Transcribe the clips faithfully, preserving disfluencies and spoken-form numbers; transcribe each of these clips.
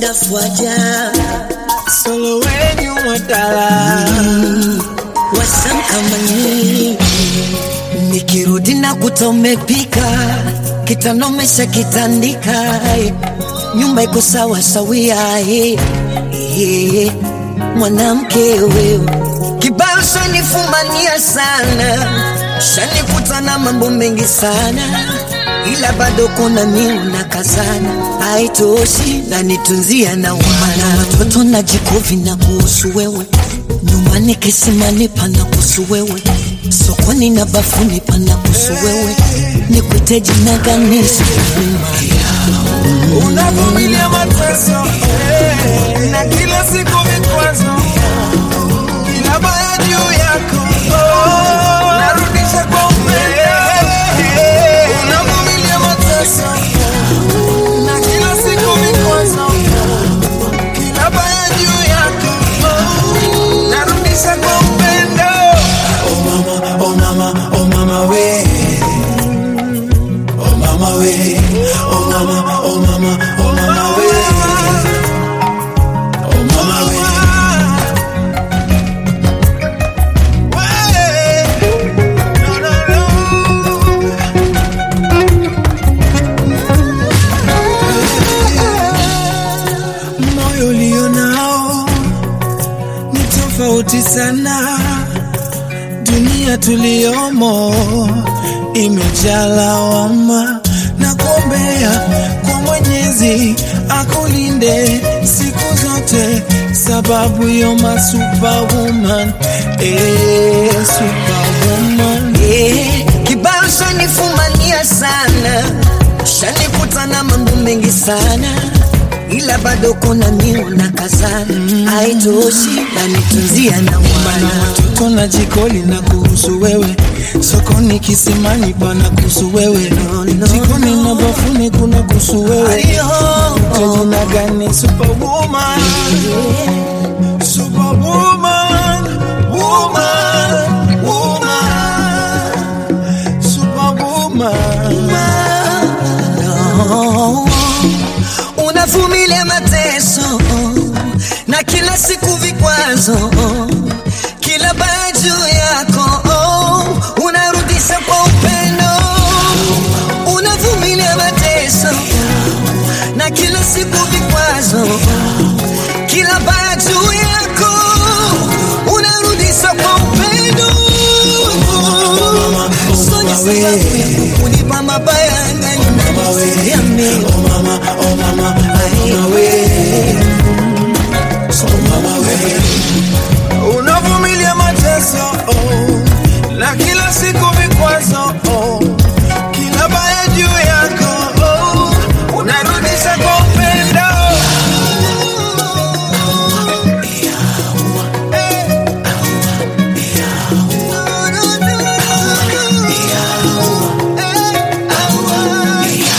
Wanda Fwaja Solo when you watala Wasam kama nini nikirudi na kutomepika kitanomesha kitandika nyumba iko sawa sawia eh eh mwanamke wewe kibao shanifumania sana shanikutana mambo mengi sana ila bado kuna mimi na kazana haitoshi na nitunzia na umana watoto na jikovi na kuhusu wewe nyumbani kisimani pana kuhusu wewe sokoni na bafuni pana kuhusu wewe nikuite jina gani unavumilia mateso na kila siku vikwazo kila baya juu yako narudisha kwa upendo unavumilia mateso na kila siku vikwazo kila baya juu yako narudisha kwa upendo oh mama oh mama oh mama we oh mama we oh mama oh mama oh mama we oh mama we no no no moyo ulionao ni tofauti sana dunia tuliomo imejaa lawama na kuombea kwa Mwenyezi akulinde siku zote sababu yo ma superwoman eh superwoman eh kibao shanifumania sana shanikutana mambo mengi sana ila bado kuna mimi na kazana haitoshi na nitunzia na umana watoto na jikoli na kuhusu wewe sokoni kisimani pana kuhusu wewe jikoni na bafuni kuna kuhusu wewe jina gani superwoman superwoman woman woman superwoman no. Unavumilia mateso na kila siku vikwazo kila baju yako unarudisha kwa upendo unavumilia mateso na kila siku vikwazo kila baju yako unarudisha kwa upendo unipa mabaya ndani ya mimi oh mama oh mama oh we so mama we unavumilia mateso oh na kila siku vikwazo oh kila baya juu yako oh unarudisha kwa upendo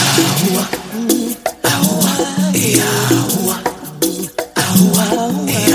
yeah.